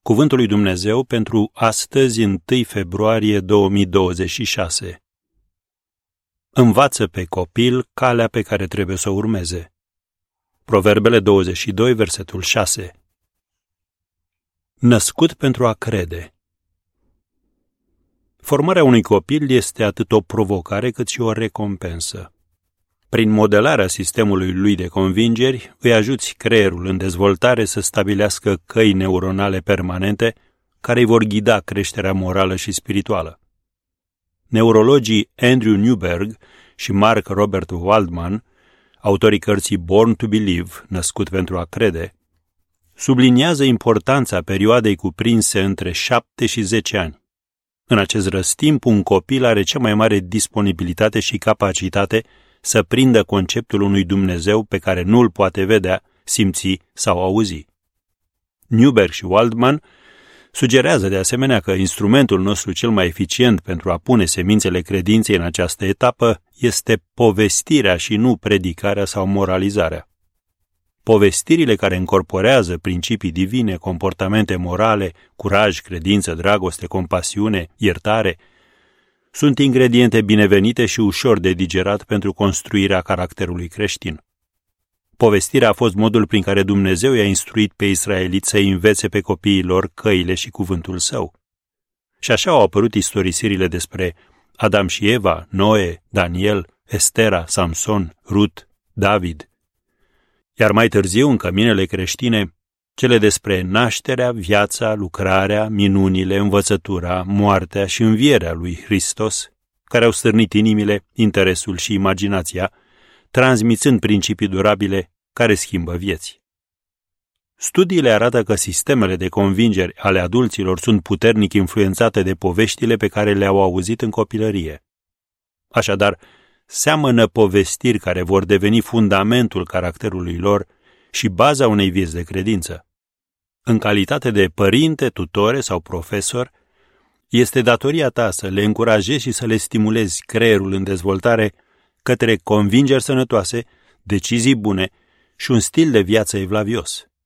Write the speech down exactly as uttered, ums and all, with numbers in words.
Cuvântul lui Dumnezeu pentru astăzi, întâi februarie două mii douăzeci și șase. Învață pe copil calea pe care trebuie să o urmeze. Proverbele douăzeci și doi, versetul șase. Născut pentru a crede. Formarea unui copil este atât o provocare cât și o recompensă. Prin modelarea sistemului lui de convingeri, îi ajuți creierul în dezvoltare să stabilească căi neuronale permanente care îi vor ghida creșterea morală și spirituală. Neurologii Andrew Newberg și Mark Robert Waldman, autorii cărții Born to Believe, Născut pentru a crede, subliniază importanța perioadei cuprinse între șapte și zece ani. În acest răstimp, un copil are cea mai mare disponibilitate și capacitate să prindă conceptul unui Dumnezeu pe care nu îl poate vedea, simți sau auzi. Newberg și Waldman sugerează de asemenea că instrumentul nostru cel mai eficient pentru a pune semințele credinței în această etapă este povestirea și nu predicarea sau moralizarea. Povestirile care încorporează principii divine, comportamente morale, curaj, credință, dragoste, compasiune, iertare, sunt ingrediente binevenite și ușor de digerat pentru construirea caracterului creștin. Povestirea a fost modul prin care Dumnezeu i-a instruit pe israeliți să învețe pe copiii lor căile și cuvântul său. Și așa au apărut istorisirile despre Adam și Eva, Noe, Daniel, Estera, Samson, Rut, David. Iar mai târziu, în căminele creștine, cele despre nașterea, viața, lucrarea, minunile, învățătura, moartea și învierea lui Hristos, care au stârnit inimile, interesul și imaginația, transmițând principii durabile care schimbă vieți. Studiile arată că sistemele de convingeri ale adulților sunt puternic influențate de poveștile pe care le-au auzit în copilărie. Așadar, seamănă povestiri care vor deveni fundamentul caracterului lor și baza unei vieți de credință. În calitate de părinte, tutore sau profesor, este datoria ta să le încurajezi și să le stimulezi creierul în dezvoltare către convingeri sănătoase, decizii bune și un stil de viață evlavios.